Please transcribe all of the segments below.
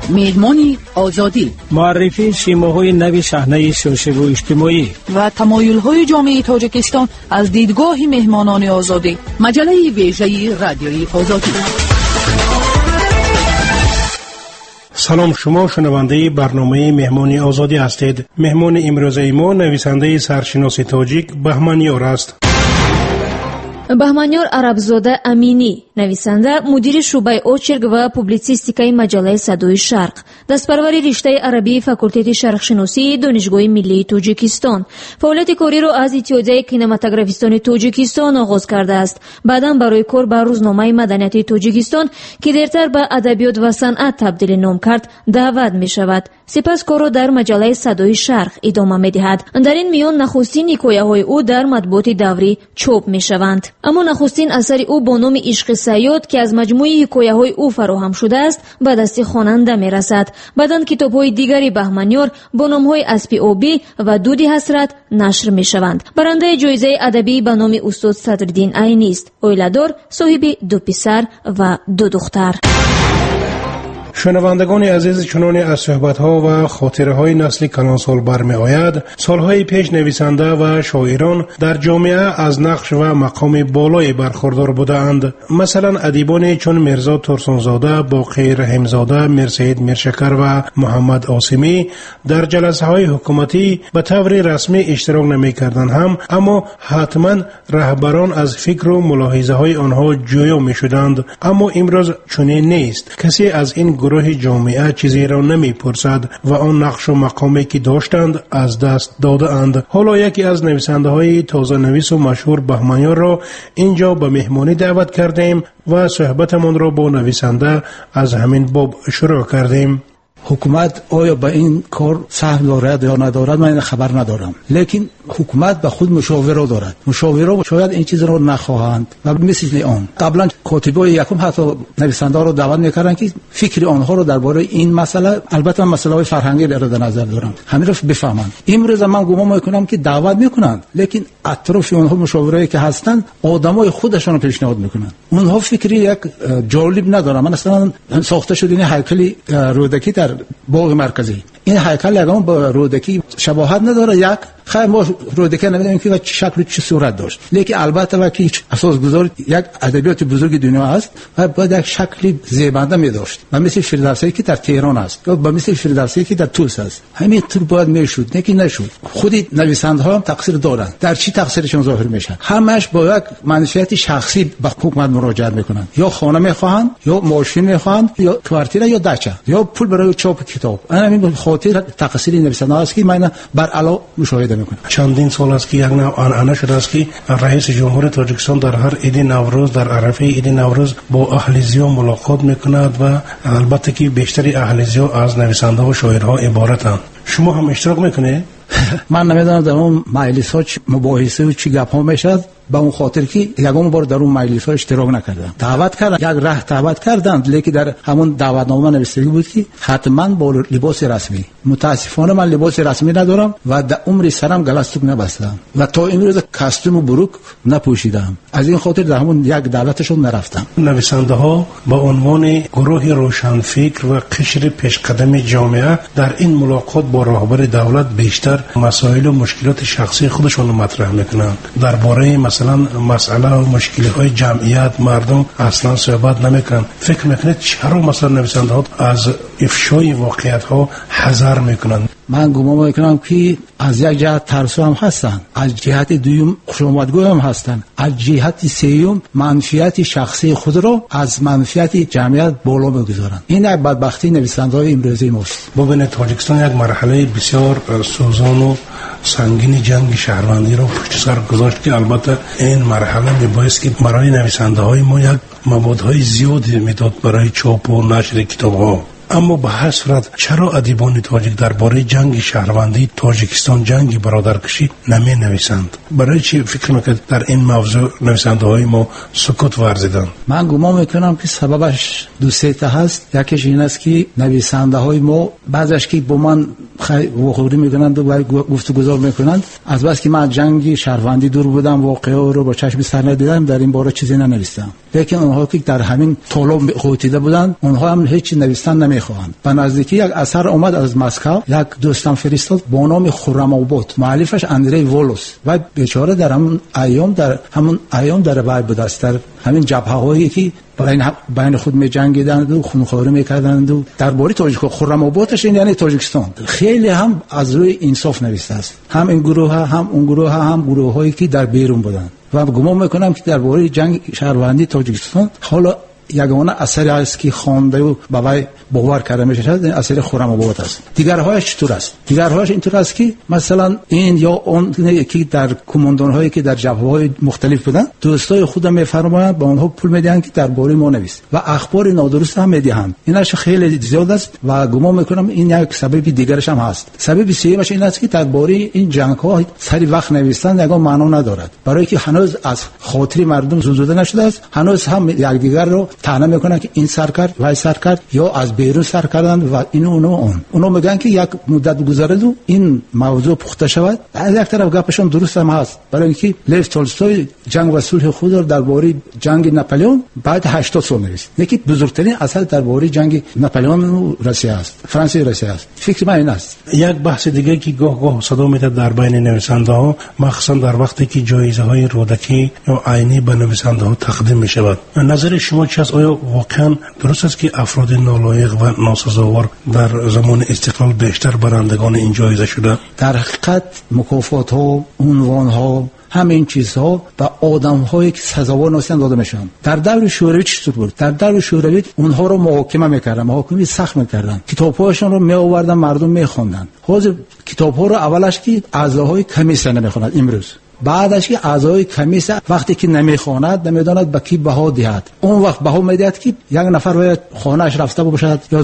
مهمان آزادی، معرفی شیماهای نوی صحنه سیاسی و اجتماعی و تمایل‌های جامعه تاجیکستان از دیدگاه مهمانان آزادی. مجله ویژه رادیوی آزادی. سلام، شما شنونده برنامه مهمان آزادی هستید. مهمان امروزه ما نویسنده سرشناس تاجیک بهمنیار است. بهمنیار عربزاده امینی، نویسنده، مدیر شعبه اوچرگ و پوبلیسیستیکای مجله صدای شرق، دستپروری رشته عربی فاکولته شرقشناسی دانشگاه ملی تاجیکستان. فعالیت کاری را از اتحادیه کینماتوگرافیستان تاجیکستان آغاز کرده است. بعداً برای کار به روزنامه مدنیت تاجیکستان که دیرتر به ادبیات و صنعت تبدیل نام کرد دعوت می شود. سپس کار را در مجله صدای شرق ادامه می دهد. در این میان نخستین حکایه‌های او در مطبوعات دوری چاپ می شوند. اما نخستین اثر او با نام عشق صیاد که از مجموعه حکایه‌های او فراهم شده است به دست خواننده می رسد. بعداً کتاب‌های دیگری بهمنیار با نام‌های اسب آبی و دود حسرت نشر می شوند. برنده جایزه ادبی به نام استاد صدرالدین عینی است. اویلادار، صاحب 2 پسر و 2 دختر. شنوندگان عزیز، چنان از صحبت‌ها و خاطره‌های نسل کلانسال برمی آید، سالهای پیش نویسنده و شاعران در جامعه از نقش و مقام بالای برخوردار بودند. مثلا ادیبان چون مرزا ترسونزاده، باقی رحیمزاده، میرسید میرشکر و محمد عاصمی در جلسه‌های حکومتی به طور رسمی اشتراک نمی‌کردند هم، اما حتما رهبران از فکر و ملاحظه‌های آنها جویا می‌شدند. اما امروز چنین نیست. کسی از این گروه جامعه چیزی را نمی‌پرسد و آن نقش و مقامی که داشتند از دست داده اند. حالا یکی از نویسنده های تازه نویس و مشهور بهمنیار را اینجا به مهمانی دعوت کردیم و صحبتمان را با نویسنده از همین باب شروع کردیم. حکومت آیا به این کار سهم دارد یا ندارد من خبر ندارم، لیکن حکومت به خود مشاوره دارد. مشاوره شاید این چیز را نخواهند و مثل آن قبلا کاتبای یکم حتی نویسنده را دعوت میکردن که فکر آنها را درباره این مسئله، البته مسئله فرهنگی را در نظر دارم، همین را بفهمند. امروز من گمان میکنم که دعوت میکنند، لیکن اطراف آنها مشاوره‌ای که هستند آدمای خودشون رو پیشنهاد میکنند. اونها فکری یک جالب ندارن. من اصلا ساخته شده این هیکل رودکی در باغ مرکزی، این هیکل یگان با رودکی شباهت نداره. یک خیلی ما رودکی نمیدونیم که چه شکل چه صورت داشت، لیکن البته وقتی اساسگذار یک ادبیات بزرگ دنیا است و باید یک شکل زیبنده می داشت و مثل فردوسی که در تهران است یا مثل فردوسی که در توس است. همین طور باید میشد، نه که نشد. خود نویسنده ها هم تقصیر دارند. در چی تقصیرشون ظاهر میشه؟ همش با یک منفعت شخصی به حکومت مراجعه میکنند. یا خانه میخواهند، یا ماشین میخواهند، یا کوارتیر، یا دچه، یا پول برای چاپ کتاب. همین خاطر تقصیر نویسنده است که من بر علا مشاهده میکنم. چندین سال است که یک نوع آنعنه شده است که رئیس جمهور تاجیکستان در هر عید نوروز، در عرفه عید نوروز با اهلیزیا ملاقات میکند و البته که بیشتر اهلیزیا از نویسنده و شاعرها عبارتند. شما هم اشتراک میکنه؟ من نمیدونم در اون مجلس ها مباحثه و چی گپ ها میشد، به اون خاطر که یگان بار در اون مجلس ها اشتراک نکردم. دعوت کردن، یک راه دعوت کردند، لیکن در همون دعوتنامه نوشته بود که حتما با لباس رسمی. متاسفانه من لباس رسمی ندارم و در عمر سرم گلستوک نبستم و تا امروز کاستوم و بروک نپوشیدم. از این خاطر در همون یک دعوتشون نرفتم. نویسنده ها با عنوان گروه روشنفکر و قشر پیشقدم جامعه در این ملاقات با رهبر دولت بیشتر مسائل و مشکلات شخصی خودشون مطرح میکنند. درباره مثلا مسئله و مشکلات جمعیت مردم اصلا صحبت نمیکنن. فکر میکنید چرا مثلا نویسنده ها از افشای واقعیت ها حذر میکنند؟ من گمان میکنم که از یک جهت ترسو هم هستند، از جهت دوم خوشامدگو هم هستند، از جهت سوم منفعت شخصی خود را از منفعت جمعیت بالا میگذارند. این یک بدبختی نویسنده‌های امروزی ماست. ببینید تاجیکستان یک مرحله بسیار سوزان و سنگین جنگ شهروندی را پشت سر گذاشت که البته این مرحله میبایست که برای نویسنده‌های ما یک موادهای زیادی میداد برای چاپ و نشر کتاب‌ها. اما به هر صورت چرا ادیبان تاجیک درباره جنگ شهروندی تاجیکستان، جنگ برادرکشی نمی نویسند؟ برای چی فکر میکنید در این موضوع نویسنده های ما سکوت ورزیدند؟ من گمان میکنم که سببش دو سه تا هست. یکیش این است که نویسنده های ما بعضیش که با من وقوری میکنند و گفتگو میکنند، از بس که من جنگ شهروندی دور بودم، واقعا رو با چشم سر ندیدم، در این باره چیزی ننوشتم. لیکن اونها که در همین طلب قوتیده بودند اونها هم هیچ نوشتن نمیخواهند. به نزدیکی یک اثر اومد از مسکو، یک دوستم فرستاد با نام خرم آباد، مؤلفش اندری ولوس و بیچاره در همون ایام در بای بود است، در همین جبهه‌هایی که بین خود می جنگیدند و خونخواری میکردند و درباره تاجیک خرم آبادش یعنی تاجیکستان خیلی هم از روی انصاف نوشته است، هم این گروه هم اون گروه هم گروه‌هایی که در بیرون بودند و گمان میکنم که درباره جنگ شهروندی تاجیکستان حالا یگانه اثری است که خوانده و بابای باور کرده میشه اثر خرم آباد است. دیگرهایش چطور است؟ دیگرهایش اینطور است که مثلا این یا اون که در کماندان‌هایی که در جبهه‌های مختلف بودن دوستای خودم میفرمایند با اونها پول میدن که درباره ما نویس و اخبار نادرست هم میدهند. اینش خیلی زیاد است و گمان میکنم این یک سبب دیگرش هم هست. سبب سومش این است که درباره این جنگ‌ها سری وقت نوشتن یگان معنا ندارد، برای که هنوز از خاطر مردم زوزوده نشده است. هنوز هم یکدیگر رو طعنه میکنن که این سر کرد و سر کرد یا از بیرون سر کردن و اینو اونو میگن که یک مدت گذرد و این موضوع پخته شود. از یک طرف گپشون درست هم هست، برای اینکه لیو تولستوی جنگ و صلح خود را درباره جنگ ناپلئون بعد 80 سال نوشت. یکی بزرگترین اثر درباره جنگ ناپلئون و روسیه است، فرانسه روسیه است. فکر من این است. یک بحث دیگه که گاه صدا میاد در بین نویسنده ها، مخصوصا در وقتی که جایزه های رودکی یا عینی به نویسنده ها تقدیم می شود، نظر شما چه است؟ آیا واقعا درست است که افراد نالایق و ناسزاوار در زمان استقلال بیشتر برندگان این جایزه شده؟ در حقیقت مکافات ها، عنوان ها، همین چیزها به آدم‌هایی که سزاوار نیستند داده میشن. در دور شوروی چطور بود؟ در دور شوروی اونها رو محاکمه میکردن، محاکمه سخت میکردن، کتاب‌هاشون رو میآوردن مردم میخوندن. حاضر کتاب‌ها رو اولش که اعضاهای کمیسیون نمیخونند، امروز بعدش که اعضای کمیسیون وقتی که نمیخواند نمیداند به کی بها دهد، اون وقت بها میدهد که یک نفر باید خانه‌اش رفته باشد یا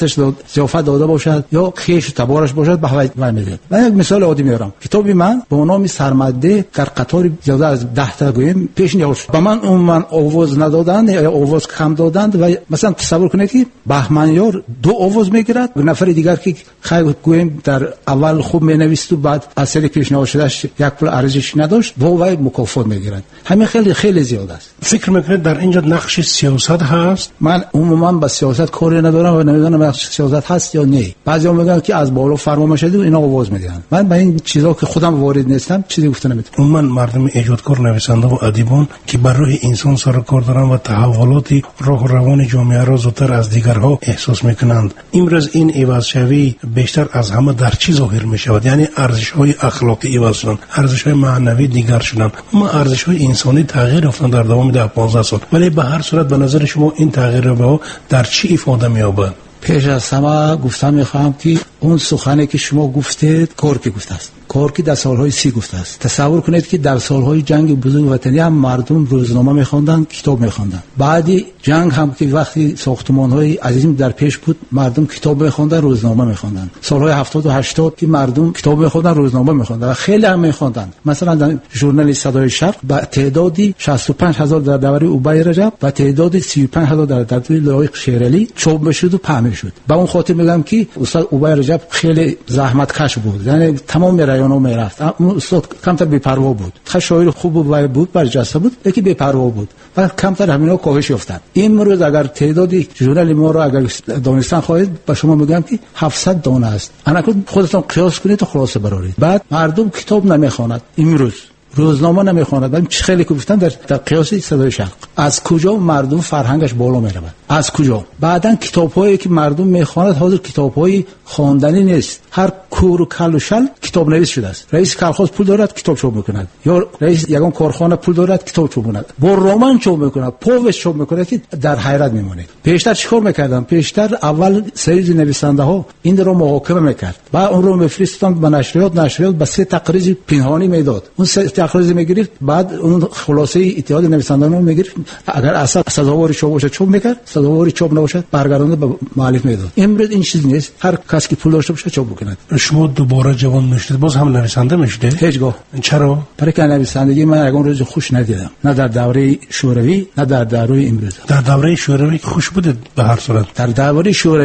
ضیافت داده باشد یا خیش تبارش باشد بها میدهد. من یک مثال عادی میارم. کتابی من با نام سرمده در قطار زیاده از 10 تا گویم پیش نیاورد. با من آواز ندادند یا آواز کم دادند و مثلا تصور کنید که بهمنیار 2 آواز میگیرد، نفر دیگر که خیلی گویم در اول خوب مینویسد و بعد اصلی پیشنهاد شدهش یک پول ارزش نداشت با وای مکافات میگیرند. همین خیلی زیاد است. فکر میکنید در اینجا نقش سیاست هست؟ من عموما با سیاست کاری ندارم و نمیدونم نقش سیاست هست یا نه. بعضیا میگن که از بالا فرمان شده و اینا آواز میدن. من با این چیزا که خودم وارد نیستم چیزی گفته نمیتونم. عموما مردم ایجادکار، نویسنده و ادیبان که برای انسان سر کار دارن و تحولات راه و روان جامعه را زودتر از دیگرها احساس میکنند، امروز این عوض‌شوی بیشتر از همه در چی ظاهر میشود؟ یعنی ارزش‌های اخلاقی عوض شدن، ارزش‌های معنوی دیگر شدن، اما ارزش‌های انسانی تغییر افتند در دوام 10-15 سال. ولی به هر صورت به نظر شما این تغییر به در چی ifade می‌یابد؟ پیش از همه گفتم میخوام که اون سخنی که شما گفتید کورکی گفته است، کورکی در سالهای 30 گفته است. تصور کنید که در سالهای جنگ بزرگ وطنی هم مردم روزنامه میخوندن، کتاب میخوندن. بعدی جنگ هم که وقتی ساختمان‌های عظیم در پیش بود مردم کتاب میخوندن، روزنامه میخوندن. سالهای 70 و 80 که مردم کتاب میخوندن، روزنامه میخوندن و خیلی هم میخوندن. مثلا در ژورنال صدای شرق با تعدادی 65000 در دوره اوبای رجب و تعدادی 35000 در دوره لایق شیرالی چاپ میشد و پهن میشد. با اون خاطر میگم که استاد اوبای رجب خیلی زحمت کش بود، یعنی تمام رایانو میرفت. اون استاد کمتر بی‌پروا بود، خیلی شاعر خوب بود، برجسته بود، لیکن بی‌پروا بود و کمتر همینا کاهش یافتن. امروز اگر تعدادی ژورنال ما رو اگر دانستان خواهید با شما میگم که 700 دانه است. انا خودتون قیاس کنید و خلاصه برارید. بعد مردم کتاب نمیخواند، امروز روزنامه نمیخواند. من خیلی گفتم در قیاس صدای شرق از کجا مردم فرهنگش بالا میرود؟ از کجا؟ بعدن کتاب‌هایی که مردم میخواند حاضر کتاب‌های خواندنی نیست، هر کور و کل و شل کتاب نویس شده است. رئیس کارخانه پول دارد کتاب چاپ میکند، یا رئیس یگان کارخانه پول دارد کتاب چاپ میکند، با رمان چاپ میکند، پووش چاپ میکند که در حیرت میمونید. پیشتر چیکار میکردن؟ پیشتر اول سری نویسنده ها این رو محاکمه میکرد، بعد اون رو میفرستند به نشریات به 3 تقریر پنهانی میداد، اون 3 تقریر میگرفت، بعد اون خلاصه اتحاد نویسندگان رو میگرفت، اگر اصلا سزاواری چاپ باشه چاپ میکرد، سزاواری چاپ نباشه برگردونده به مؤلف میداد. امروز این چیز نیست، هر کسی که پول داشته باشه چاپ بکنه. شما دوباره جوان میشید، باز هم نویسنده میشید؟ هیچگاه. چرا؟ برای که نویسندگی من یگان روز خوش ندیدم، نه در دوره شوروی نه در دوره امروز. در دوره شوروی خوش بود به هر صورت. در دوره شوروی هم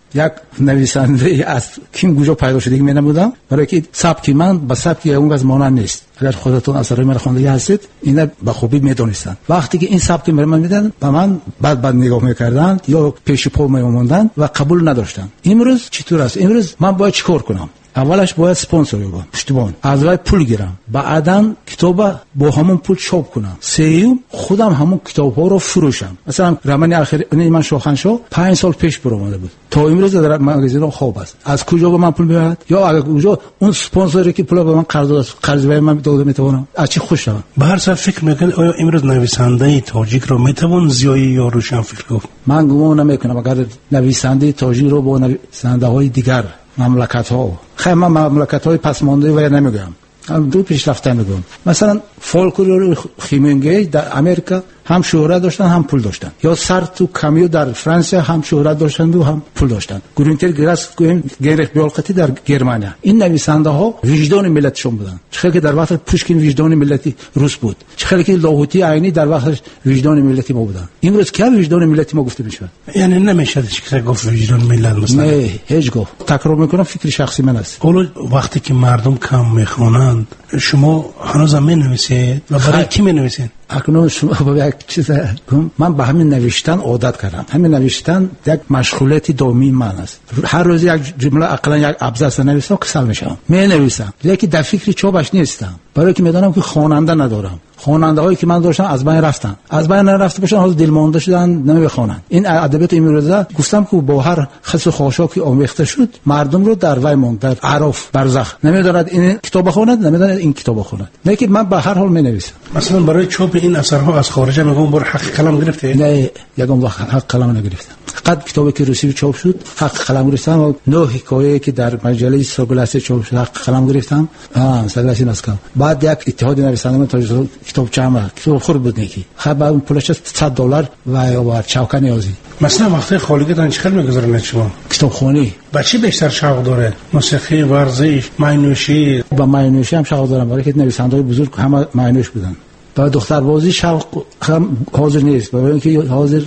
یک نویسنده از کیم گوجا پیدا شده می‌نمودم، برای که سبک من با سبک اون از مانند نیست. اگر خودتون اثرای من خوانده هستید اینا به خوبی میدونستان. وقتی که این سبک من میدن به من بعد نگاه میکردن یا پیش پا میموندن و قبول نداشتن. امروز چطور است؟ امروز من باید چیکار کنم؟ اولش باید اسپانسر بگم، پشتیبان، از وای پول گیرم، بعداً کتاب با همون پول چاپ کنم، سوم خودم همون کتاب‌ها رو فروشم. مثلا رمانی اخیر من شاهنشاه 5 سال پیش برآمده بود، تا امروز در مغازه خواب است. از کجا به من پول میاد؟ یا اگر کجا اون اسپانسری که پول به من قرض به من داده میتونم از چی خوش شوم؟ به هر صورت فکر میکنید آیا امروز نویسنده تاجیک رو میتوان زیایی یا روشن فکر گفت؟ من گمان نمیکنم اگر نویسنده تاجیک رو با نویسنده‌های دیگر مملکت‌ها، خیلی من مملکت‌های پسمانده و نمیگم، دو پیشرفته میگم. مثلا فولکلور خیمنگی در امریکا هم شهرت داشتن هم پول داشتن، یا سارتر و کامیو در فرانسه هم شهرت داشتند و هم پول داشتن، گرینتر گراس گریخ بیالقتی در گرمانیا. این نویسنده ها وجدان ملتشون بودن. چه که در وقت پوشکین وجدان ملتی روس بود، چه که لاهوتی عینی در وقت وجدان ملتی ما بودن. امروز که وجدان ملتی ما گفته میشه؟ یعنی نمیشه چه گفت وجدان ملت مثلا؟ نه، هیچ گفت. تکرار میکنم، فکر شخصی من است. حالا وقتی که مردم کم میخوانند شما هنوز هم مینویسید و برای کی مینویسید؟ اکنون شما با یک چیز من به همین نوشتن عادت کردم. همین نوشتن یک مشغولیت دائمی من است. هر روز یک جمله اقلا یک ابزار نویسم کسل میشم، می نویسم، لیکن در فکر چوبش نیستم، برای که میدونم که خواننده ندارم. خواننده هایی که من داشتم از بین رفتن، از بین نرفته باشن، حالا دلمانده شدن، نمیخوانند. این ادبیات امروزه گفتم که با هر خس و خاشاکی آمیخته شد، مردم رو در وی ماند، در عرف برزخ، نمیداند این کتاب بخواند، نمیداند این کتاب بخواند. لیکن من به هر حال می نویسم. مثلا برای چاپ این اثرها از خارج میگم بر حق قلم گرفته؟ نه، یکم وقت حق قلم نگرفتم. قد کتابی که روسی چاپ شد حق قلم گرفتم و 9 حکایه که در مجله سرگلسه چاپ شد حق قلم گرفتم. سرگلسه نسکم. بعد یک اتحاد نویسندگان تاجر کتاب چهار کتاب خورد بود نیکی. خب بعد اون پولش $100 و یا چوکا نیازی. مثلا وقتی خالیگی چقدر میگذارن شما؟ کتابخوانی. با چی بیشتر شوق داره؟ موسیقی، ورزش، معنوشی؟ با معنوشی هم شوق دارم، برای که نویسنده‌های بزرگ همه معنوش بودن. با دختربازی شوق هم حاضر نیست، برای اینکه حاضر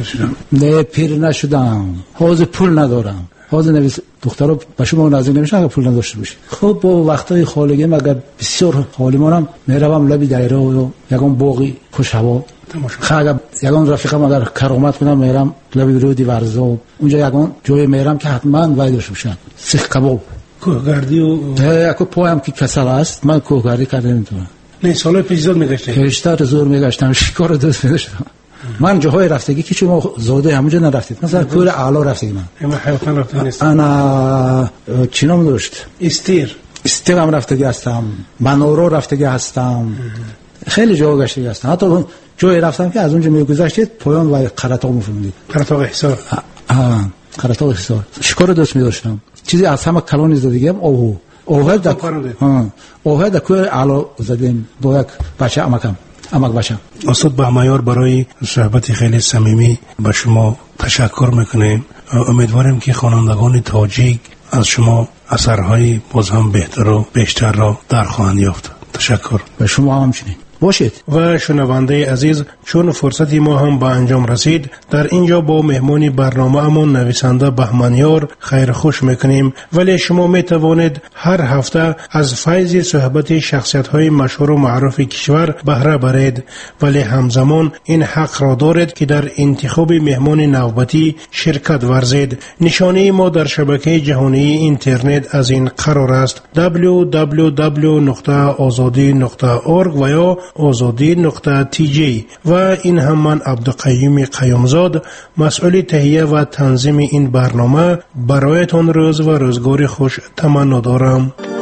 نه پیر نشدم، حاضر پول ندارم. حاضر نویس دخترها به شما نزدیک نمیشن اگه پول نداشته باشی. خب با وقتای خالگی مگر بسیار حالیمونم میروم لبی دایره و یگان باقی خوش هوا خاگه یگان رفیقم اگر کرامت کنم میرم لبی رودی ورزا، اونجا یگان جای میرم که حتما وای داشته باشن سیخ کباب، کوهگردی و یک پایم که کسل است، من کوهگردی کرده نمیتونم. نه سال پیش زود میگشتم، پیشتر زور میگشتم، شکار دوست میگشتم. من جاهای رفتگی که شما زاده همونجا نرفتید، مثلا کوه اعلا رفتگی من حیوان رفته نیست. انا چی نام داشت؟ استیر هم رفتگی هستم، منورو رفتگی هستم، خیلی جا گشتگی هستم. حتی جایی رفتم که از اونجا میگذشتید پایان و قرطاق میفهمید، قرطاق حصار. قرطاق حصار شکار دوست می‌داشتم. چیزی از همه کلانی زدگی هم اوه در کوه اعلا زدیم با یک بچه امک باشم. استاد بهمایار برای صحبت خیلی صمیمی به شما تشکر میکنیم. امیدواریم که خوانندگان تاجیک از شما اثرهای باز هم بهتر و بیشتر را در خواهند یافت. تشکر. به شما همچنین باشید. و شنونده عزیز، چون فرصتی ما هم به انجام رسید، در اینجا با مهمانی برنامه امون نویسنده بهمانیار خیر خوش میکنیم. ولی شما میتوانید هر هفته از فیض صحبت شخصیت های مشهور و معروف کشور بهره برید، ولی همزمان این حق را دارید که در انتخاب مهمان نوبتی شرکت ورزید. نشانه ما در شبکه جهانی اینترنت از این قرار است: www.azadi.org و یا azadi.tj. و این هم من عبدالقیوم قیومزاد، مسئول تهیه و تنظیم این برنامه، برایتان روز و روزگار خوش تمنا دارم.